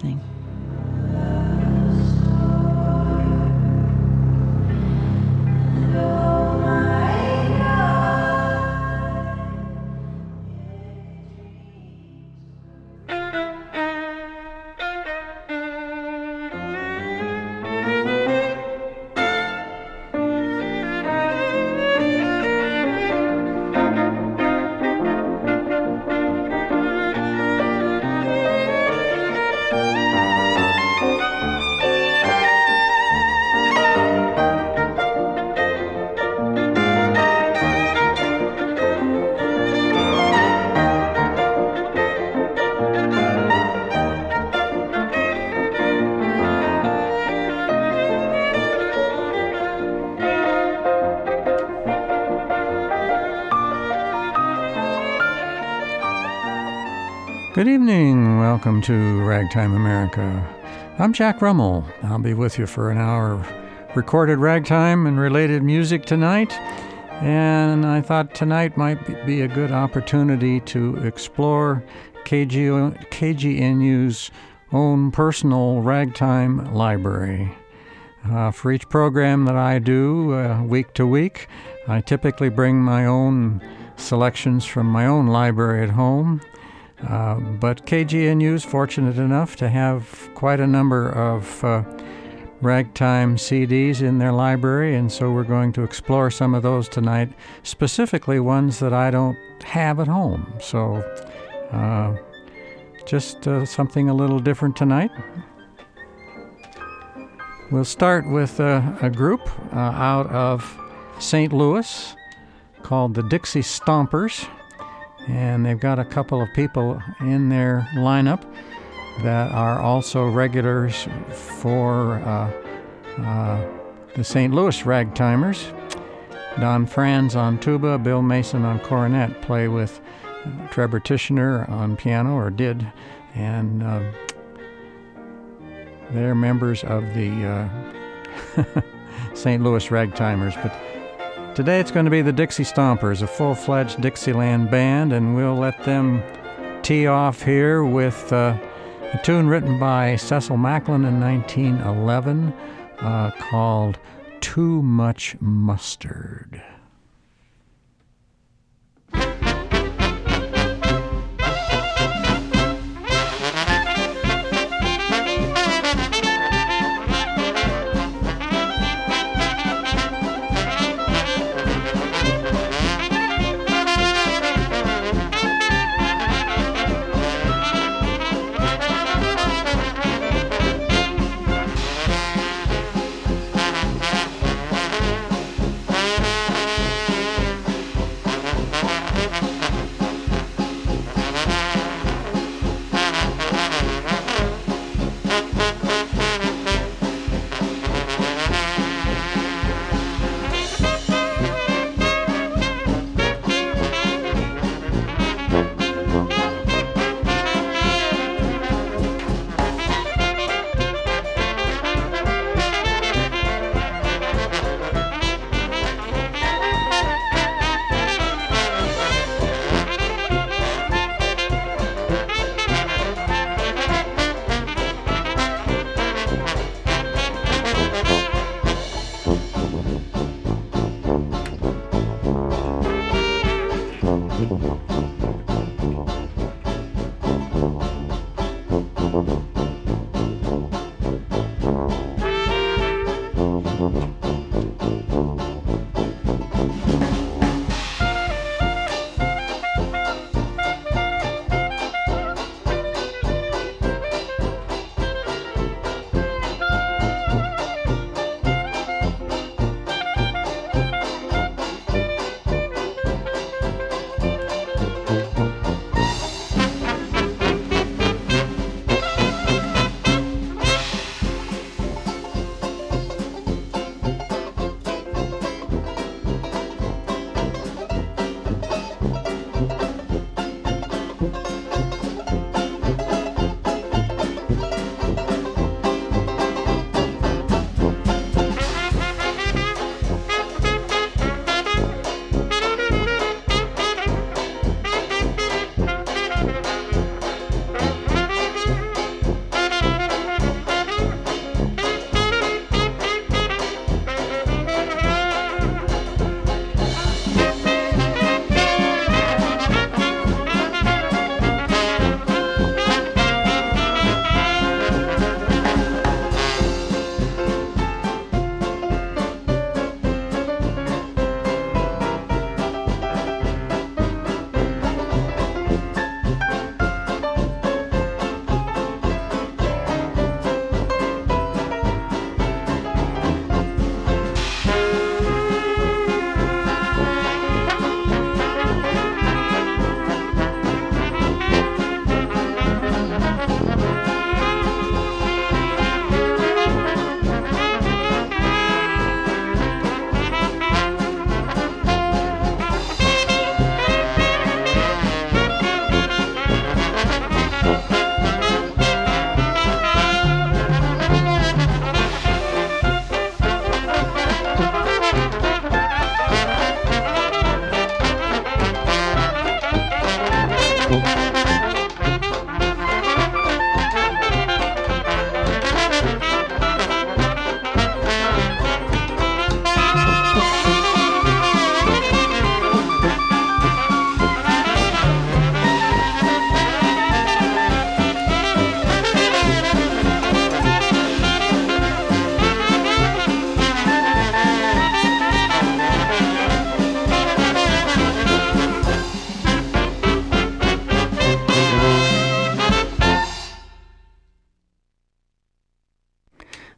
listening. Good evening. Welcome to Ragtime America. I'm Jack Rummel. I'll be with you for an hour of recorded ragtime and related music tonight. And I thought tonight might be a good opportunity to explore KGNU's own personal ragtime library. For each program that I do week to week, I typically bring my own selections from my own library at home. But KGNU is fortunate enough to have quite a number of ragtime CDs in their library, and so we're going to explore some of those tonight, specifically ones that I don't have at home. So just something a little different tonight. We'll start with a group out of St. Louis called the Dixie Stompers. And they've got a couple of people in their lineup that are also regulars for the St. Louis Ragtimers. Don Franz on tuba, Bill Mason on cornet, play with Trevor Tishner on piano, or did, and they're members of the St. Louis Ragtimers. But today it's going to be the Dixie Stompers, a full-fledged Dixieland band, and we'll let them tee off here with a tune written by Cecil Macklin in 1911 called Too Much Mustard.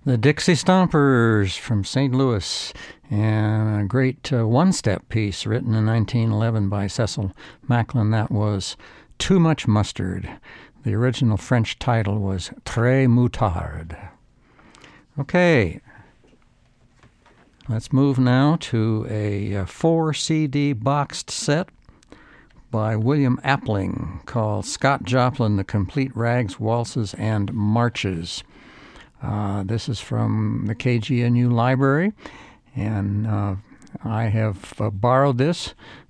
The Dixie Stompers from St. Louis, and a great one-step piece written in 1911 by Cecil Macklin. That was Too Much Mustard. The original French title was Très Moutarde. Okay, let's move now to a 4-CD boxed set by William Appling called Scott Joplin, The Complete Rags, Waltzes, and Marches. This is from the KGNU library, and I have borrowed this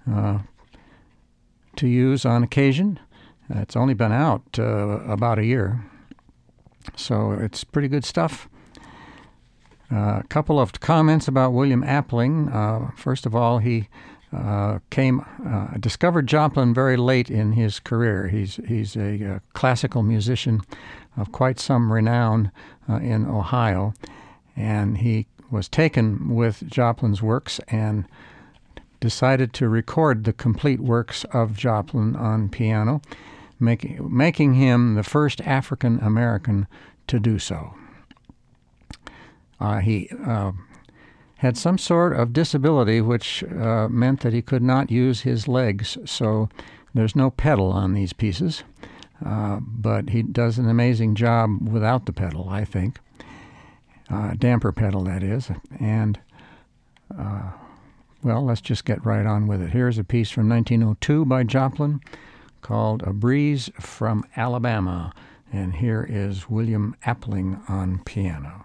to use on occasion. It's only been out about a year, so it's pretty good stuff. A couple of comments about William Appling. First of all, he discovered Joplin very late in his career. He's a classical musician of quite some renown in Ohio, and he was taken with Joplin's works and decided to record the complete works of Joplin on piano, making him the first African American to do so. He had some sort of disability which meant that he could not use his legs, so there's no pedal on these pieces. But he does an amazing job without the pedal, I think. Damper pedal, that is. And, well, let's just get right on with it. Here's a piece from 1902 by Joplin called A Breeze from Alabama. And here is William Appling on piano.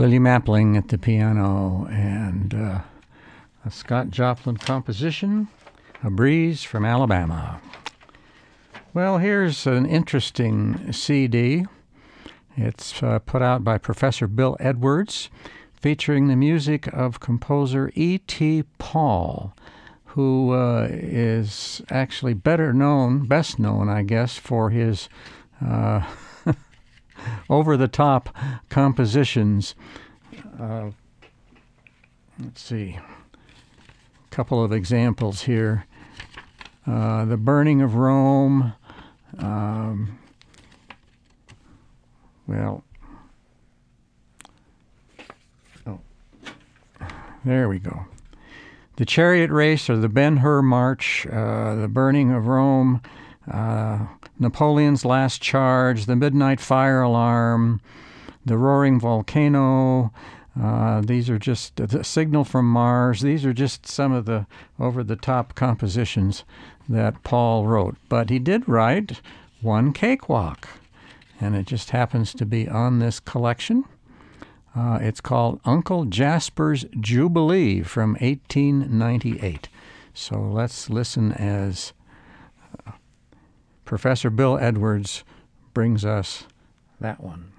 William Appling at the piano, and a Scott Joplin composition, A Breeze from Alabama. Well, here's an interesting CD. It's put out by Professor Bill Edwards, featuring the music of composer E.T. Paul, who is actually best known, I guess, for his over-the-top compositions. Let's see, a couple of examples here. The Burning of Rome. There we go. The Chariot Race, or the Ben-Hur March, the Burning of Rome, Napoleon's Last Charge, the Midnight Fire Alarm, the Roaring Volcano. These are just the Signal from Mars. These are just some of the over-the-top compositions that Paul wrote. But he did write one cakewalk, and it just happens to be on this collection. It's called Uncle Jasper's Jubilee from 1898. So let's listen as Professor Bill Edwards brings us that one.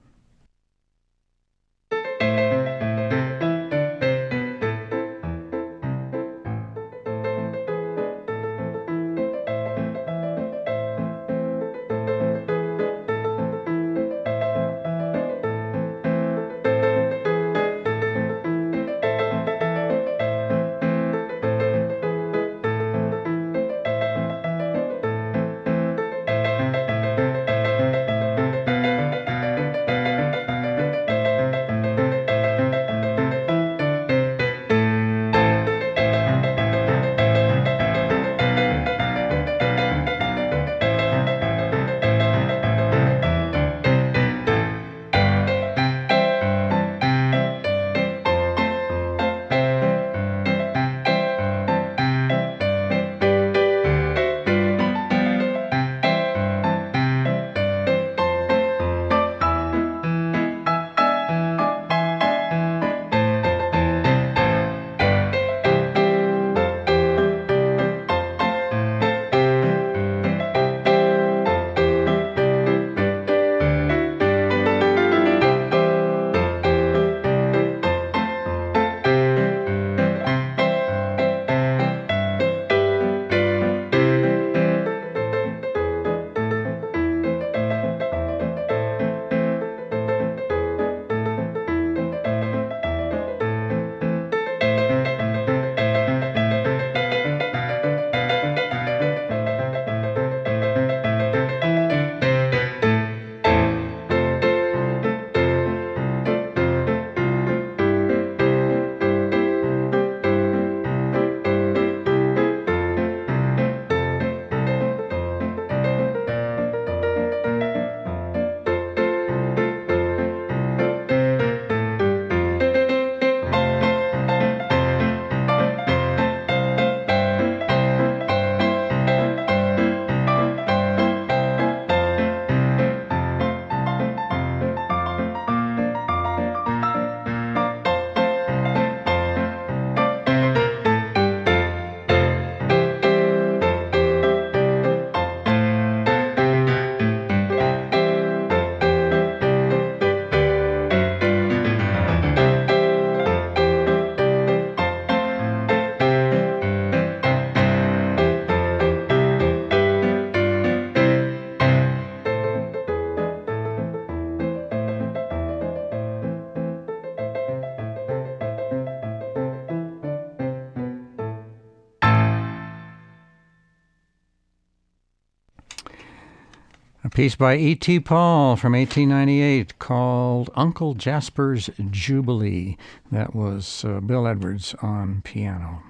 A piece by E.T. Paul from 1898 called Uncle Jasper's Jubilee. That was Bill Edwards on piano.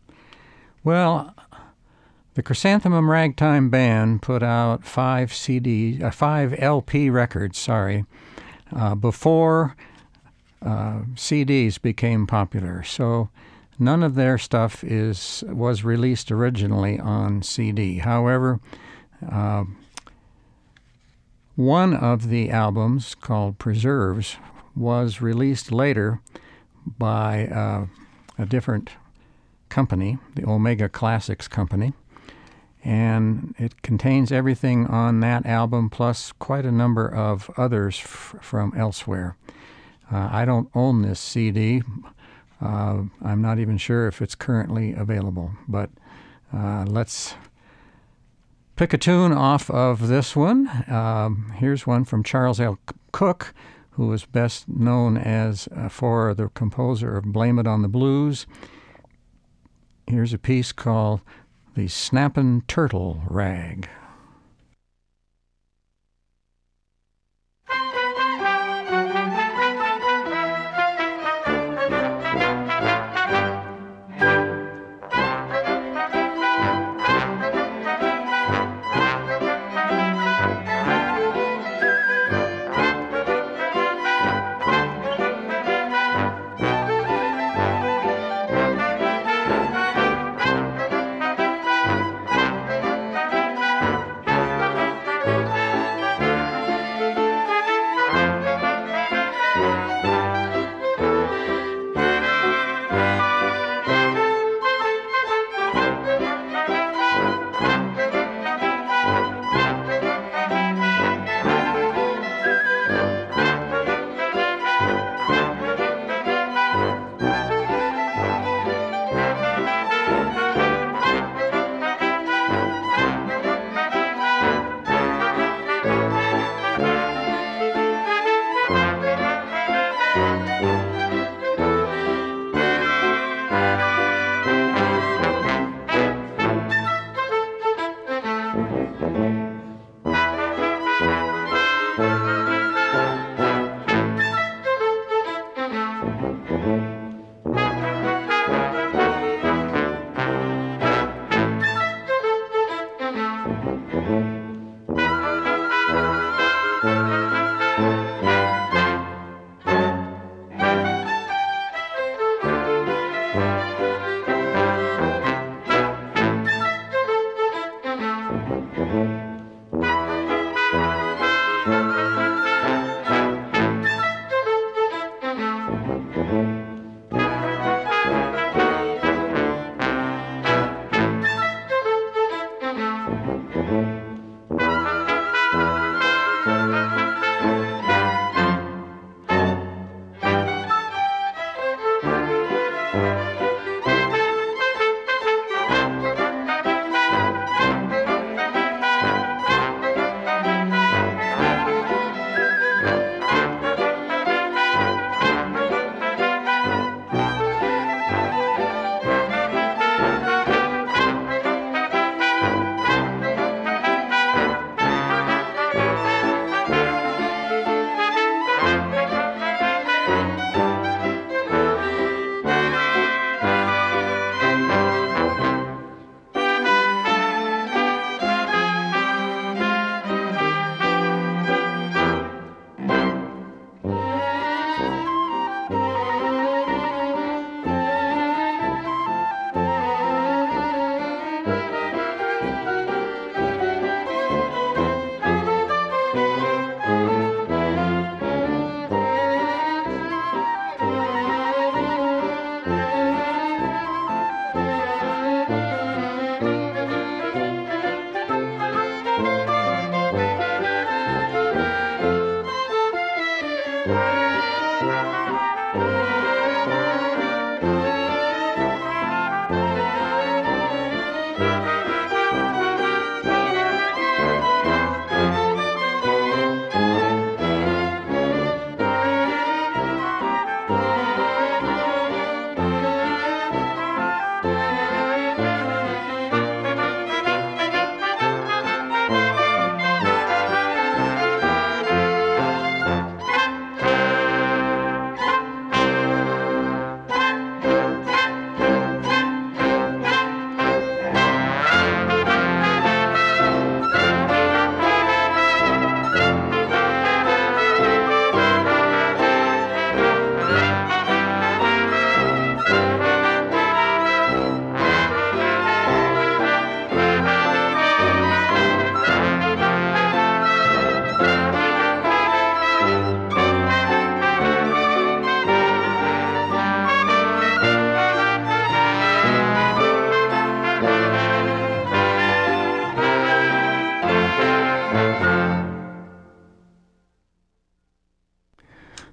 Well, the Chrysanthemum Ragtime Band put out 5 LP records, before CDs became popular. So none of their stuff was released originally on CD. However, one of the albums, called Preserves, was released later by a different company, the Omega Classics Company, and it contains everything on that album plus quite a number of others from elsewhere. I don't own this CD. I'm not even sure if it's currently available, but let's pick a tune off of this one. Here's one from Charles L. Cook, who was best known as for the composer of Blame It on the Blues. Here's a piece called The Snappin' Turtle Rag.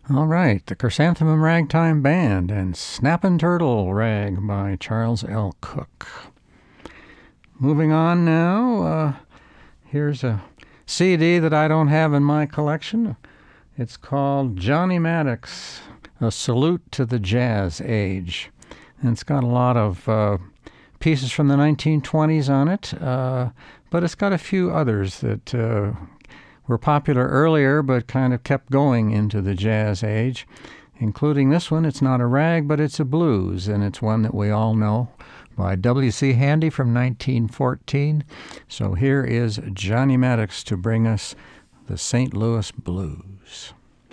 All right, the Chrysanthemum Ragtime Band and Snappin' Turtle Rag by Charles L. Cook. Moving on now, here's a CD that I don't have in my collection. It's called Johnny Maddox, A Salute to the Jazz Age. And it's got a lot of pieces from the 1920s on it, but it's got a few others that were popular earlier but kind of kept going into the jazz age, including this one. It's not a rag, but it's a blues, and it's one that we all know, by W.C. Handy from 1914. So here is Johnny Maddox to bring us the St. Louis Blues.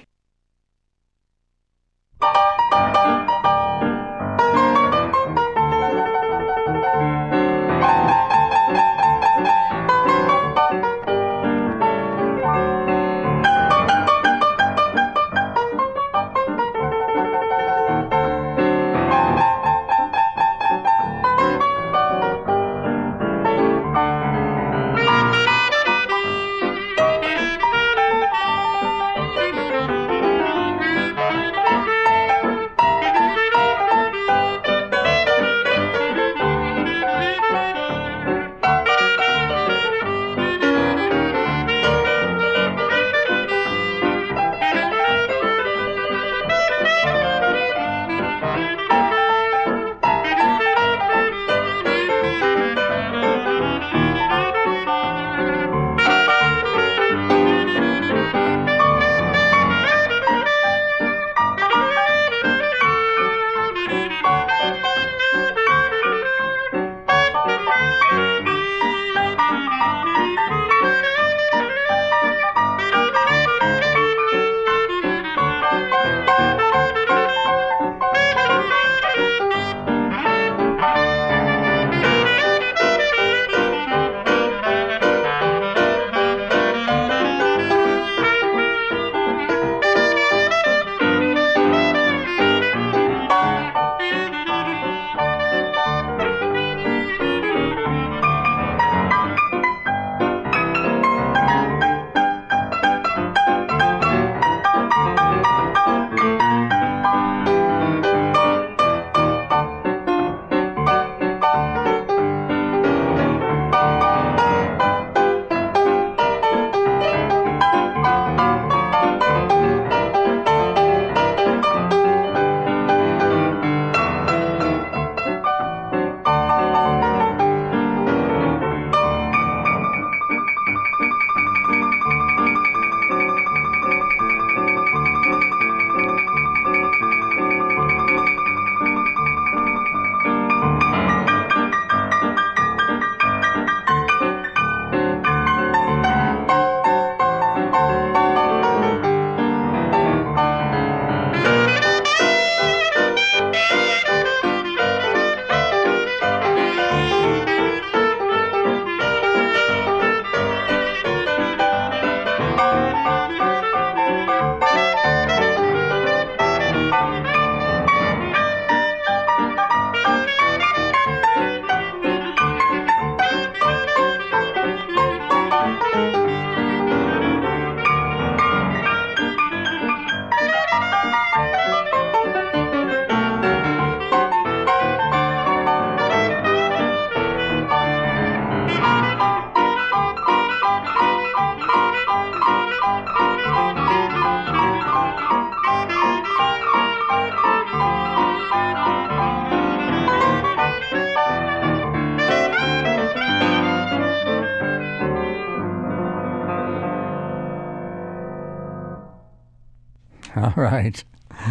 All right.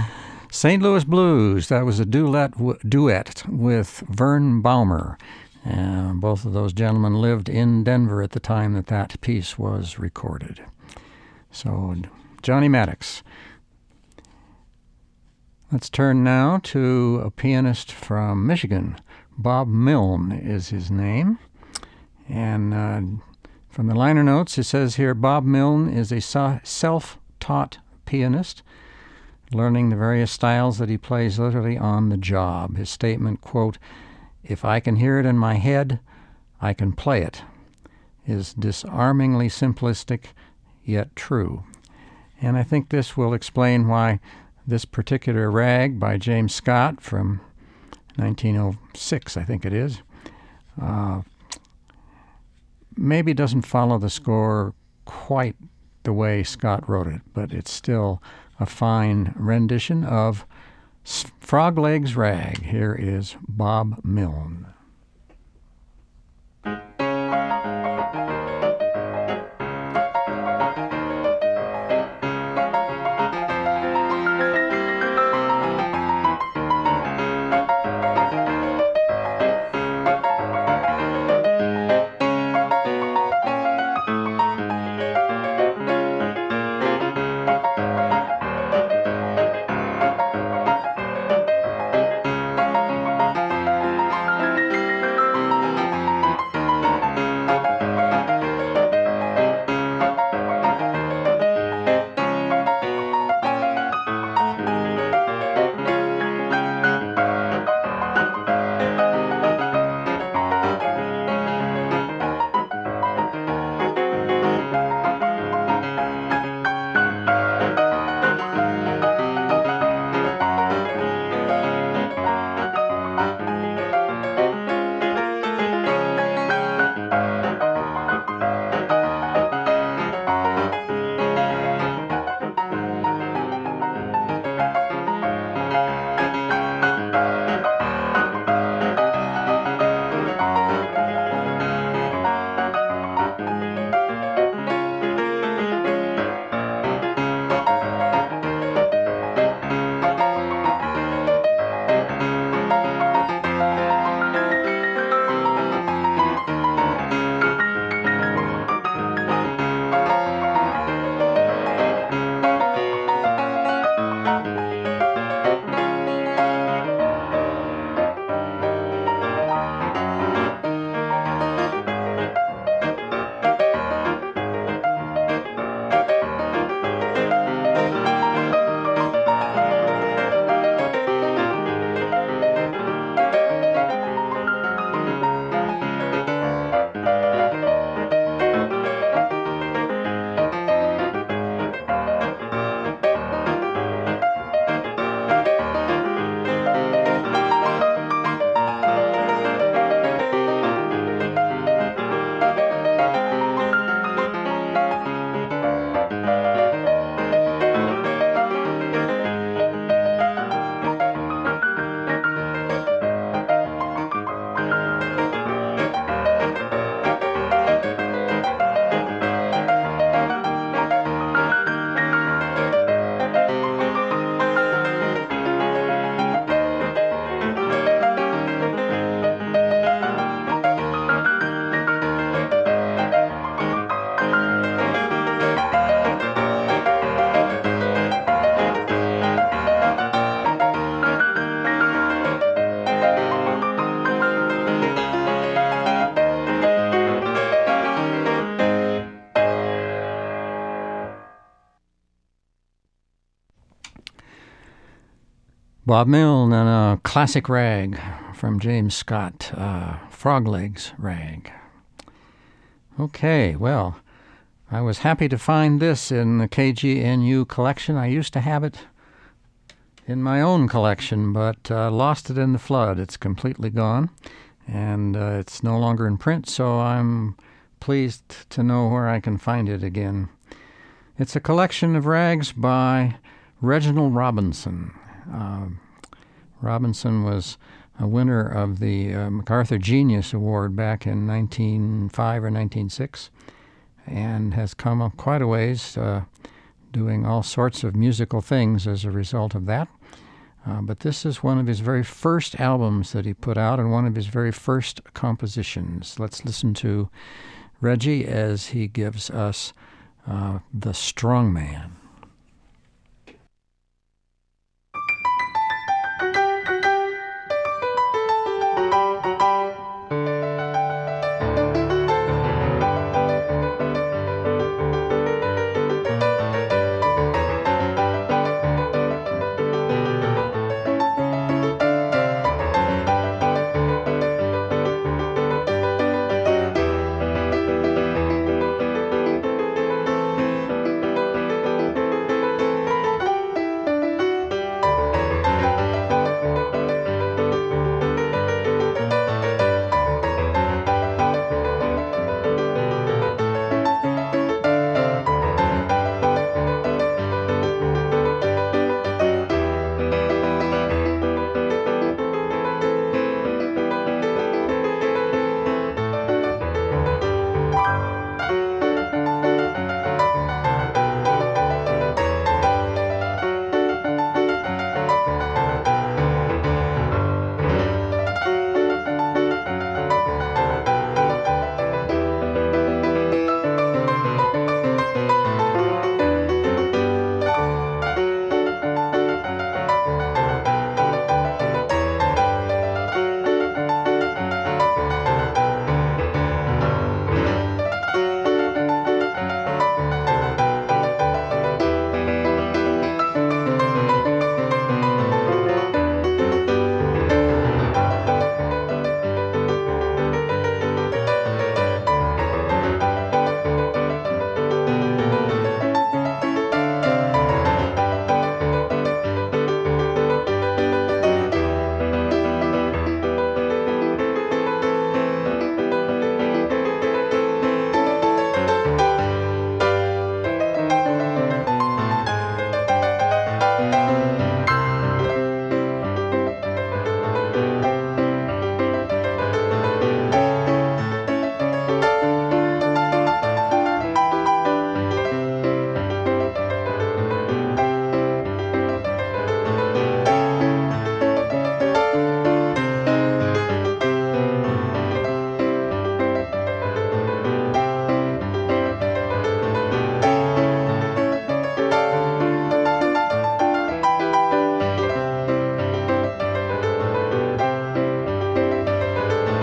St. Louis Blues, that was a duet with Vern Baumer. Both of those gentlemen lived in Denver at the time that piece was recorded. So, Johnny Maddox. Let's turn now to a pianist from Michigan. Bob Milne is his name. And from the liner notes, it says here, Bob Milne is a self-taught pianist, learning the various styles that he plays literally on the job. His statement, quote, "If I can hear it in my head, I can play it," is disarmingly simplistic, yet true. And I think this will explain why this particular rag by James Scott from 1906, I think it is, maybe doesn't follow the score quite the way Scott wrote it, but it's still a fine rendition of Frog Legs Rag. Here is Bob Milne. Bob Milne and a classic rag from James Scott, Frog Legs Rag. Okay, well, I was happy to find this in the KGNU collection. I used to have it in my own collection, but lost it in the flood. It's completely gone, and it's no longer in print, so I'm pleased to know where I can find it again. It's a collection of rags by Reginald Robinson. Robinson was a winner of the MacArthur Genius Award back in 1905 or 1906 and has come up quite a ways doing all sorts of musical things as a result of that. But this is one of his very first albums that he put out and one of his very first compositions. Let's listen to Reggie as he gives us The Strong Man.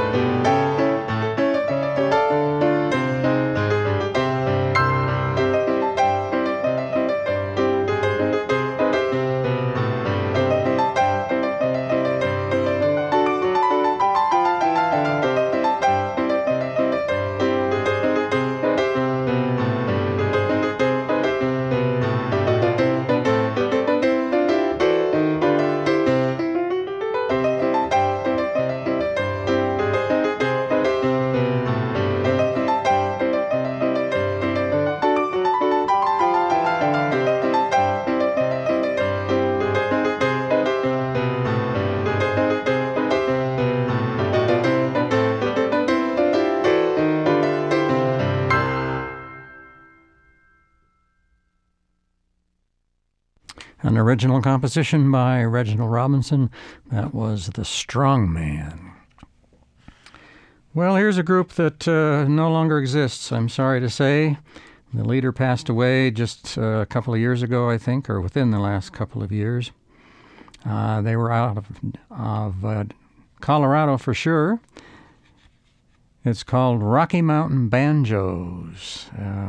An original composition by Reginald Robinson. That was The Strong Man. Well, here's a group that no longer exists, I'm sorry to say. The leader passed away just a couple of years ago, I think, or within the last couple of years. They were out of Colorado for sure. It's called Rocky Mountain Banjos,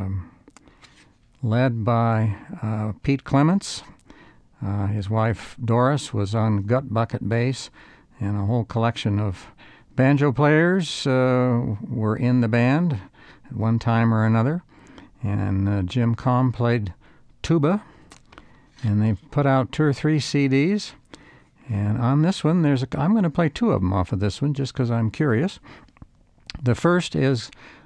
led by Pete Clements. His wife, Doris, was on gut bucket bass, and a whole collection of banjo players were in the band at one time or another. And Jim Comm played tuba, and they put out 2 or 3 CDs. And on this one, I'm going to play 2 of them off of this one just because I'm curious. The first is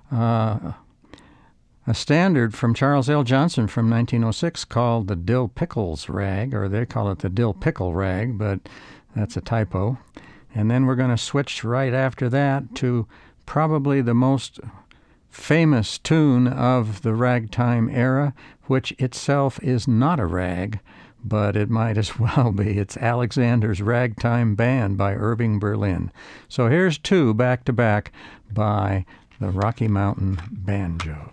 a standard from Charles L. Johnson from 1906 called the Dill Pickles Rag, or they call it the Dill Pickle Rag, but that's a typo. And then we're going to switch right after that to probably the most famous tune of the ragtime era, which itself is not a rag, but it might as well be. It's Alexander's Ragtime Band by Irving Berlin. So here's 2 back-to-back by the Rocky Mountain Banjos.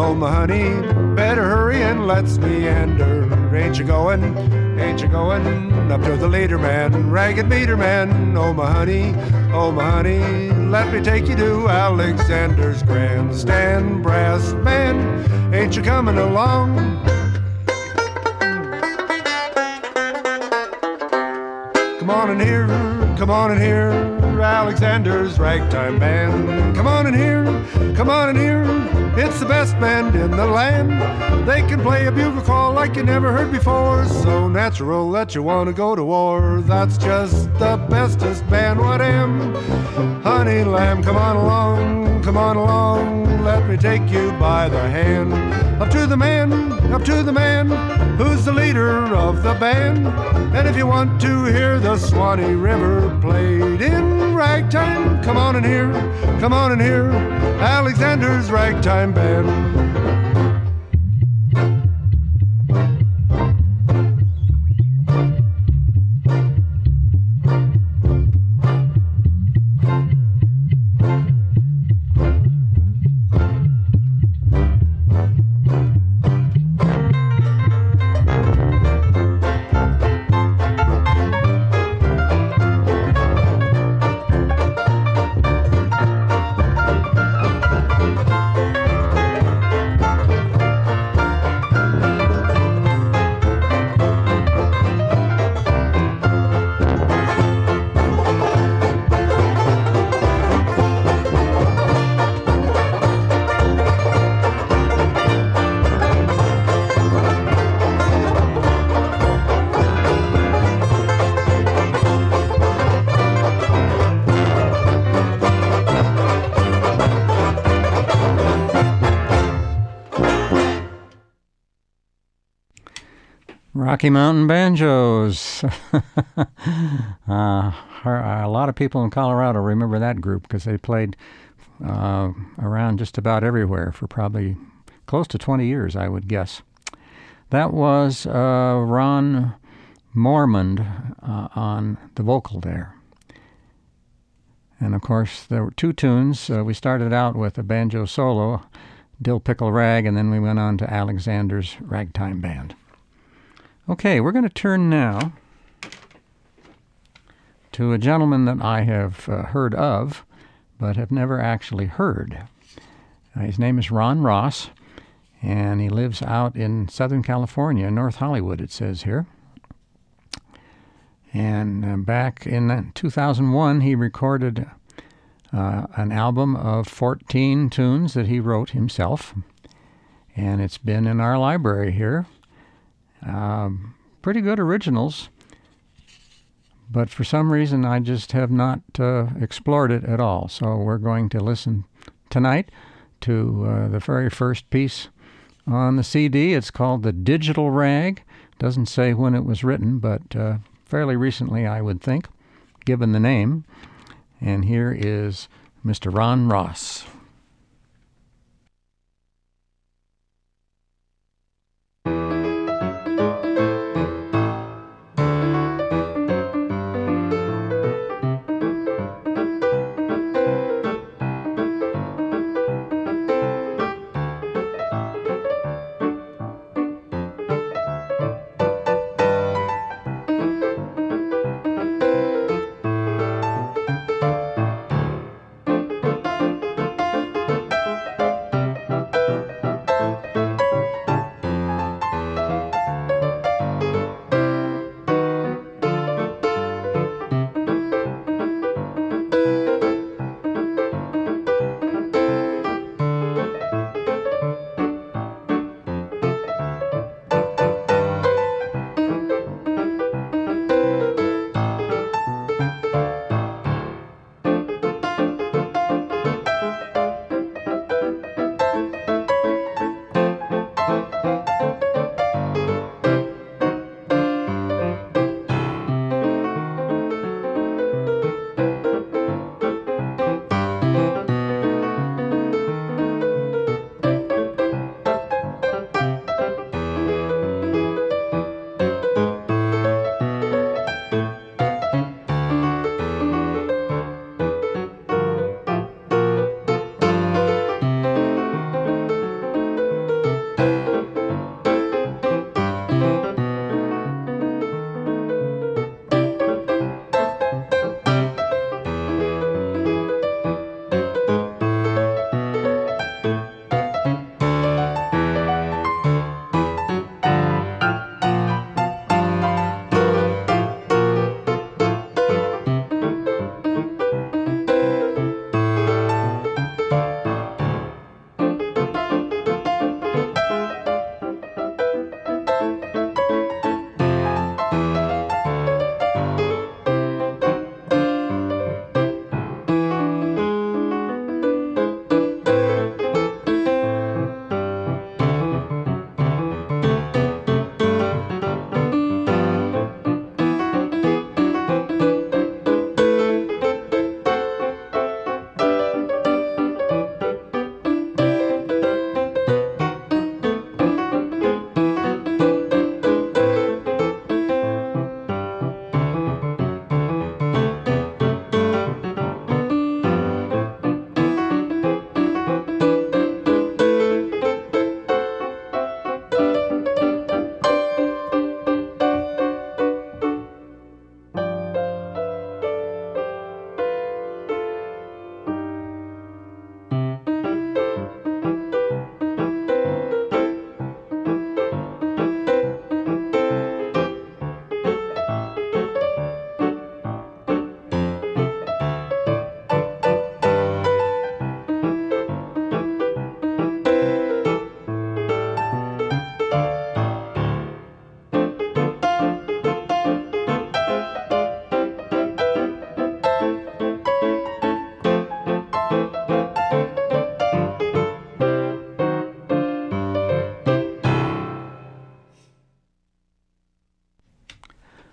Oh, my honey, better hurry and let's meander. Ain't you going up to the leader man, ragged meter man? Oh, my honey, let me take you to Alexander's grandstand brass band. Ain't you coming along? Come on in here, Alexander's ragtime band. Come on in here, it's the best band in the land. They can play a bugle call like you never heard before, so natural that you want to go to war. That's just the bestest band what am. Honey lamb, come on along, let me take you by the hand. Up to the man, who's the leader of the band. And if you want to hear the Swanee River played in ragtime, come on in here, Alexander's ragtime band. Rocky Mountain Banjos. A lot of people in Colorado remember that group because they played around just about everywhere for probably close to 20 years, I would guess. That was Ron Mormond on the vocal there. And, of course, there were two tunes. We started out with a banjo solo, Dill Pickle Rag, and then we went on to Alexander's Ragtime Band. Okay, we're going to turn now to a gentleman that I have heard of, but have never actually heard. His name is Ron Ross, and he lives out in Southern California, North Hollywood, it says here. And back in 2001, he recorded an album of 14 tunes that he wrote himself, and it's been in our library here. Pretty good originals, but for some reason I just have not explored it at all. So we're going to listen tonight to the very first piece on the CD. It's called The Digital Rag. Doesn't say when it was written, but fairly recently, I would think, given the name. And here is Mr. Ron Ross.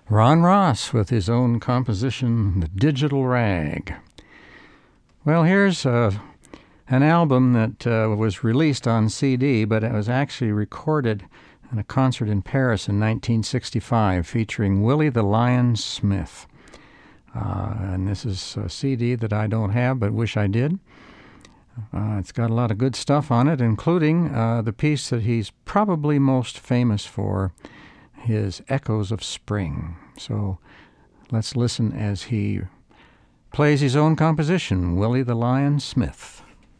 Ron Ross with his own composition, The Digital Rag. Well, here's an album that was released on CD, but it was actually recorded in a concert in Paris in 1965 featuring Willie the Lion Smith. And this is a CD that I don't have but wish I did. It's got a lot of good stuff on it, including the piece that he's probably most famous for, his Echoes of Spring. So let's listen as he plays his own composition, Willie the Lion Smith.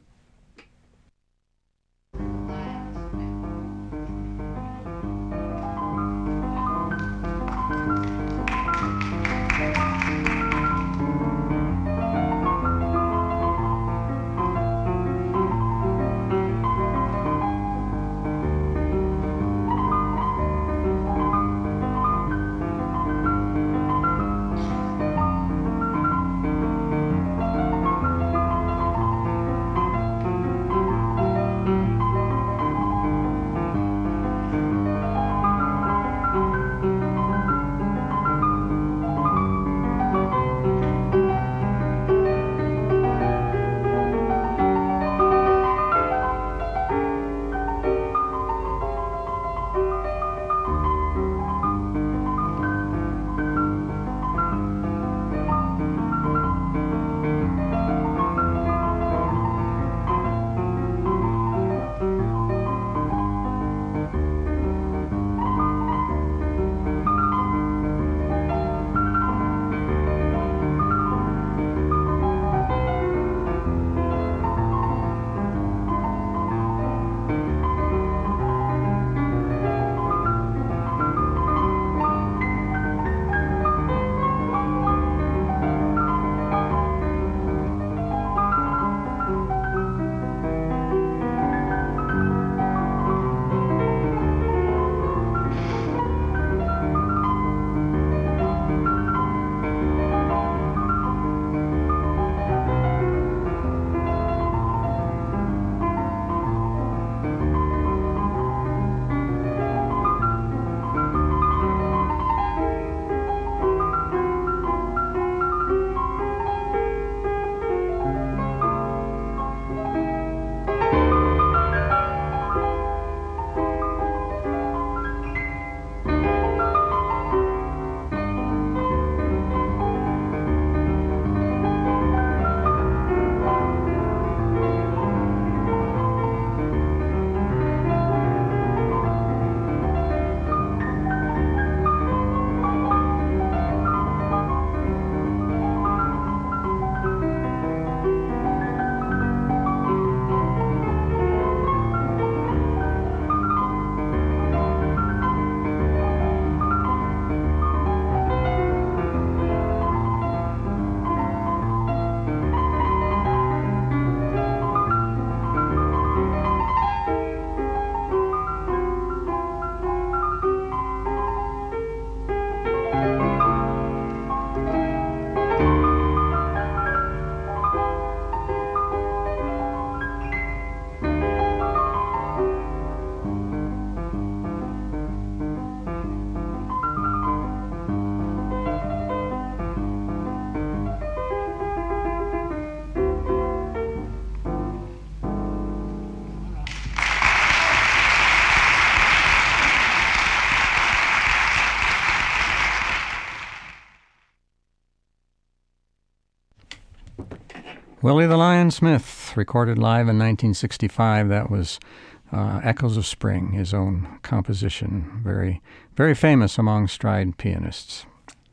Willie the Lion Smith, recorded live in 1965. That was Echoes of Spring, his own composition. Very, very famous among stride pianists.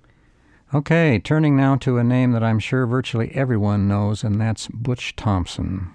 Okay, turning now to a name that I'm sure virtually everyone knows, and that's Butch Thompson.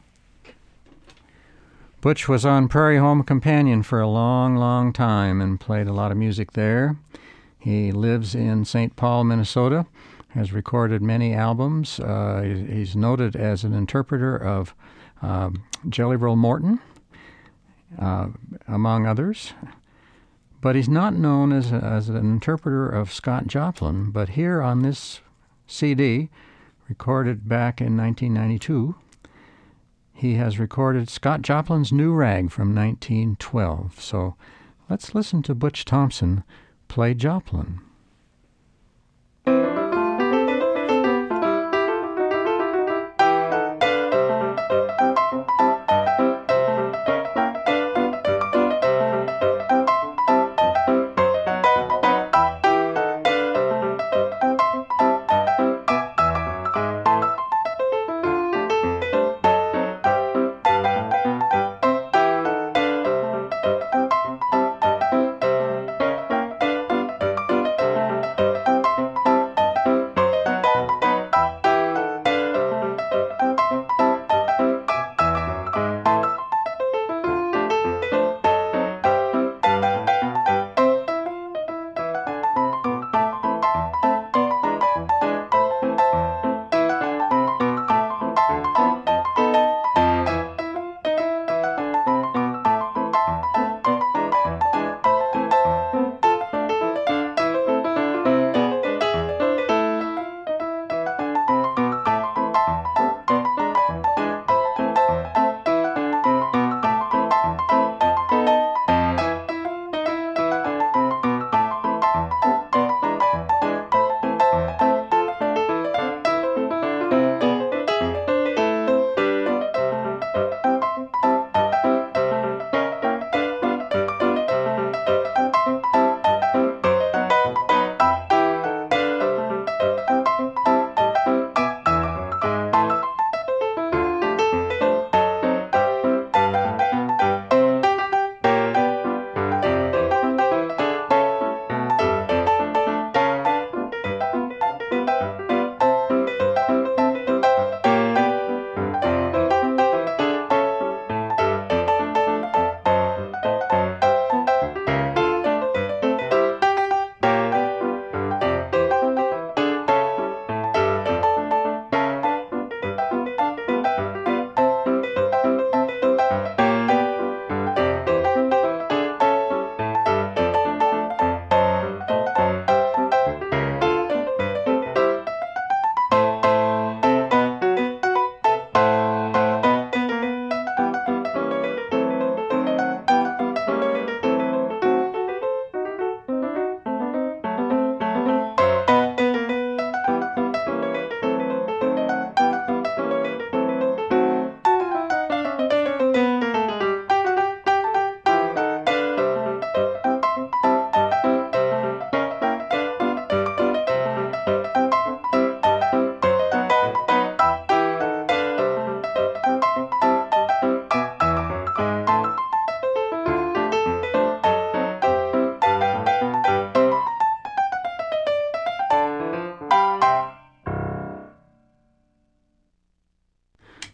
Butch was on Prairie Home Companion for a long, long time and played a lot of music there. He lives in St. Paul, Minnesota, has recorded many albums. He's noted as an interpreter of Jelly Roll Morton, among others. But he's not known as an interpreter of Scott Joplin. But here on this CD, recorded back in 1992, he has recorded Scott Joplin's New Rag from 1912. So let's listen to Butch Thompson play Joplin.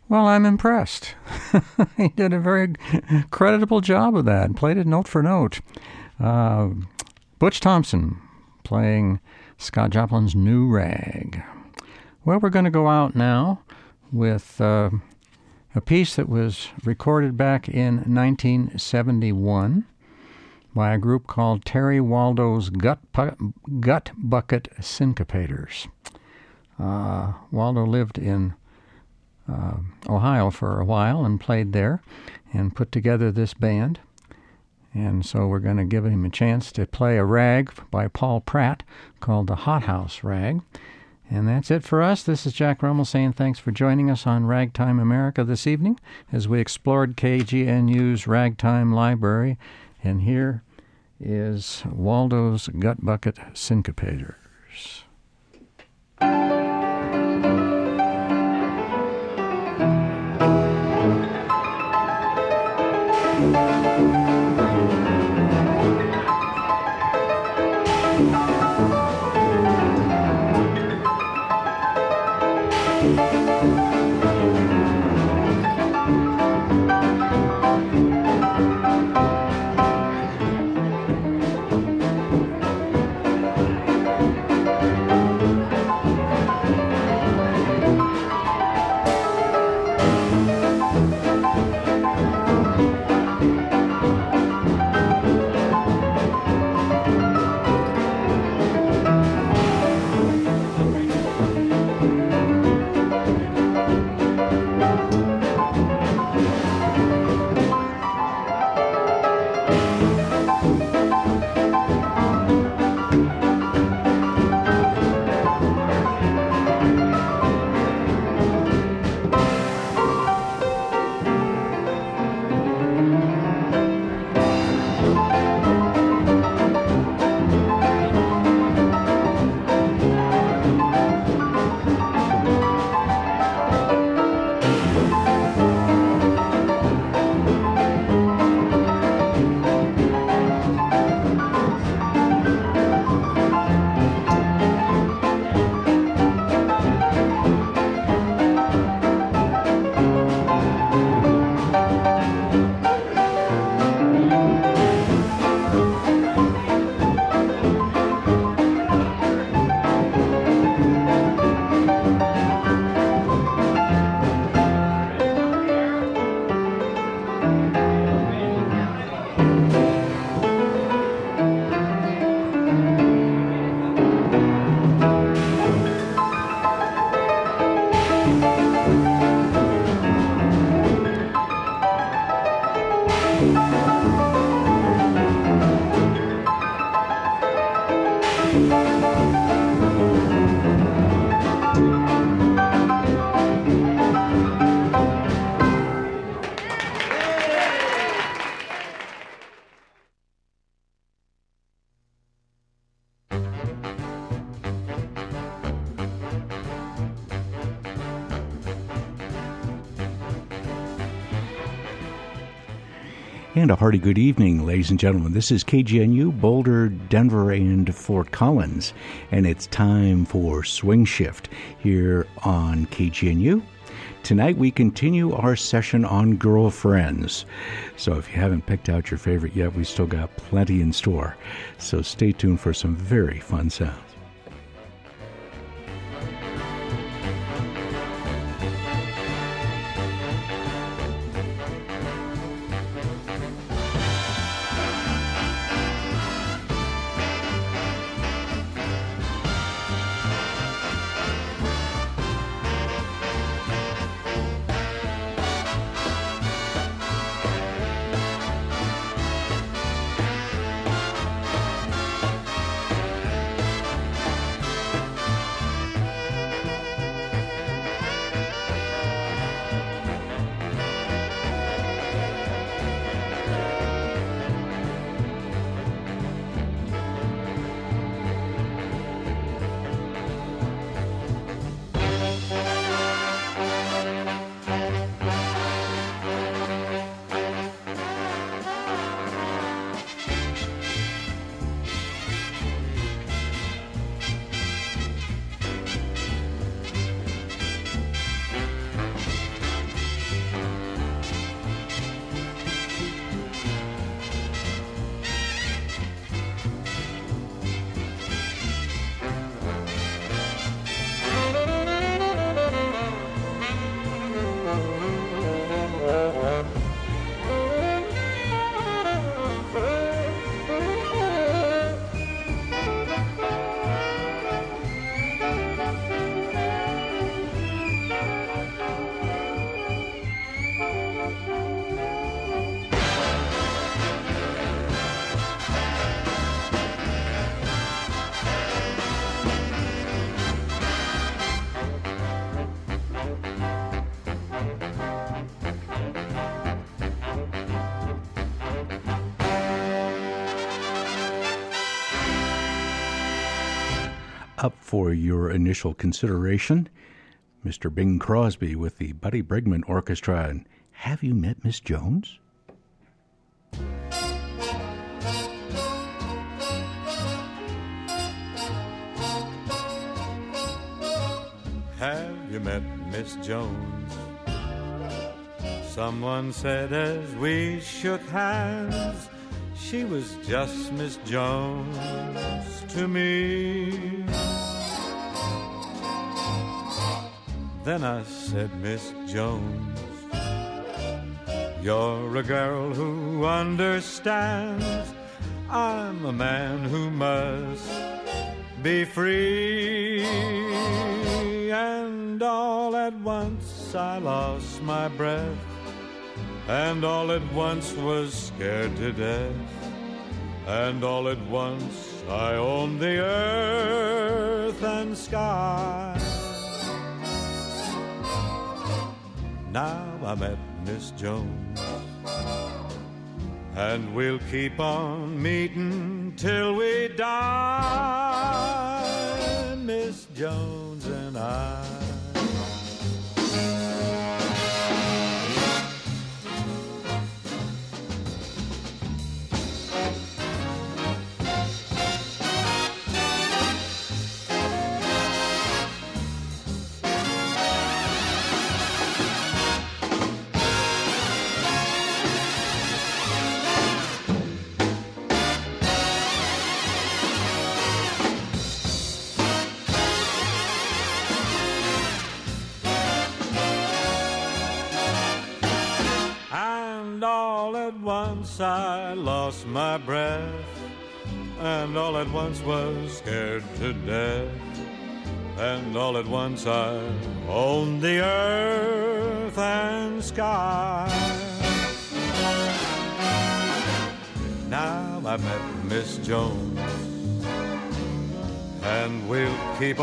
Well, I'm impressed. He did a very creditable job of that and played it note for note. Butch Thompson playing Scott Joplin's New Rag. Well, we're going to go out now with a piece that was recorded back in 1971 by a group called Terry Waldo's Gut Bucket Syncopators. Waldo lived in Ohio for a while and played there and put together this band. And so we're going to give him a chance to play a rag by Paul Pratt called the Hothouse Rag. And that's it for us. This is Jack Rummel saying thanks for joining us on Ragtime America this evening as we explored KGNU's Ragtime Library. And here is Waldo's Gut Bucket Syncopators. And a hearty good evening, ladies and gentlemen. This is KGNU, Boulder, Denver, and Fort Collins, and it's time for Swing Shift here on KGNU. Tonight we continue our session on girlfriends. So if you haven't picked out your favorite yet, we still got plenty in store. So stay tuned for some very fun sounds. Up for your initial consideration, Mr. Bing Crosby with the Buddy Brigman Orchestra and Have You Met Miss Jones? Have you met Miss Jones? Someone said as we shook hands, she was just Miss Jones to me. Then I said, Miss Jones, you're a girl who understands I'm a man who must be free. And all at once I lost my breath, and all at once was scared to death, and all at once I owned the earth and sky. Now I met Miss Jones, and we'll keep on meeting till we die, Miss Jones and I. I lost my breath, and all at once was scared to death, and all at once I owned the earth and sky. Now I met Miss Jones, and we'll keep